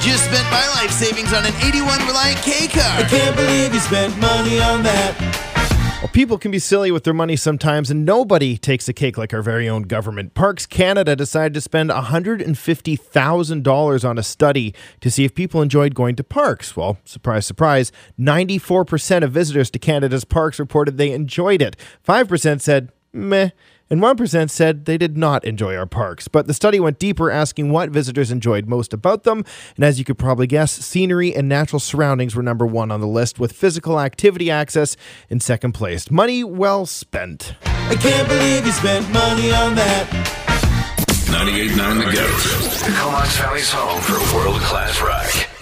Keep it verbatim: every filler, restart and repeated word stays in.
Just spent my life savings on an eighty-one Reliant K car. I can't believe you spent money on that. Well, people can be silly with their money sometimes, and nobody takes a cake like our very own government. Parks Canada decided to spend one hundred fifty thousand dollars on a study to see if people enjoyed going to parks. Well, surprise, surprise, ninety-four percent of visitors to Canada's parks reported they enjoyed it. five percent said, meh. And one percent said they did not enjoy our parks. But the study went deeper, asking what visitors enjoyed most about them. And as you could probably guess, scenery and natural surroundings were number one on the list, with physical activity access in second place. Money well spent. I can't believe you spent money on that. ninety-eight point nine The Goat. The Comox Valley's home for world-class rock.